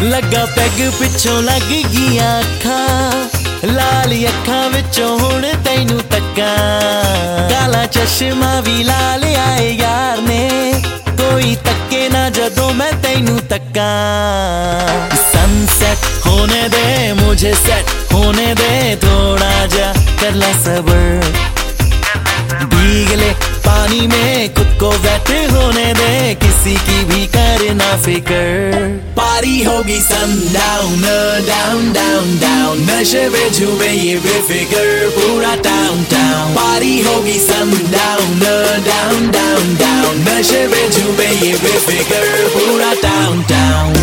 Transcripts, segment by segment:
लगा पैग पिछों लग गईयां अखां लाल अखां विचों हुण तैनू तक्कां काला चश्मा भी ला लिया यार ने कोई तक्के ना जदों मैं तैनू तक्कां सनसेट होने दे मुझे सेट होने दे थोड़ा जा कर ला सबर भीग ले पानी में खुद को वेट होने दे किसी की भी करना फिकर पारी होगी सनडाउन डाउन डाउन डाउन नशे में झूमे ये बेफिकर पूरा टाउन टाउन पारी होगी सनडाउन डाउन डाउन डाउन नशे में झूमे ये बेफिकर पूरा टाउन टाउन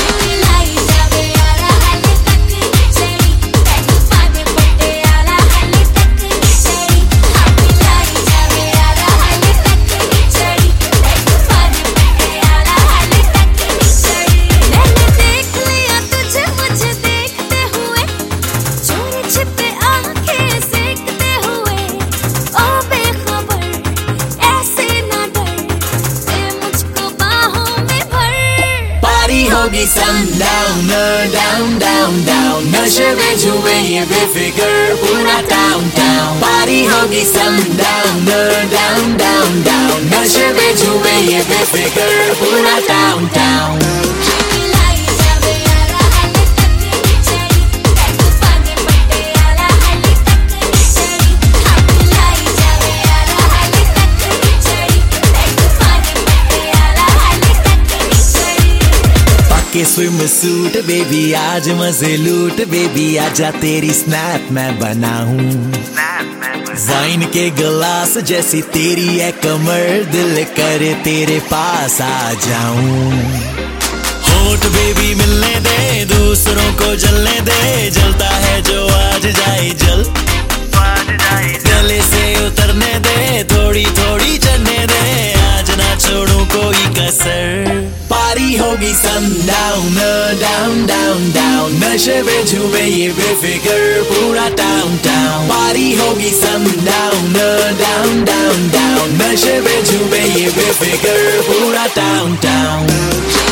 होगी सनडाउन डाउन डाउन डाउन नशे में झूमे ये बेफिकर पूरा टाउन टाउन पारी होगी सनडाउन डाउन डाउन डाउन नशे में झूमे ये बेफिकर पूरा टाउन टाउन के स्विम सूट बेबी आज मजे लूट बेबी आजा तेरी स्नैप मैं बनाऊं वाइन के गिलास जैसी तेरी है कमर दिल करे तेरे पास आ जाऊं होठ बेबी मिलने दे दूसरों को जलने दे जलता है जो आज जाए जल गले से उतरने दे थोड़ी थोड़ी चढ़ने दे आज ना छोड़ू कोई कसर पारी होगी सनडाउन डाउन डाउन डाउन नशे में झूमे ये बेफिकर पूरा टाउन टाउन पारी होगी सनडाउन डाउन डाउन डाउन नशे में झूमे ये बेफिकर पूरा टाउन टाउन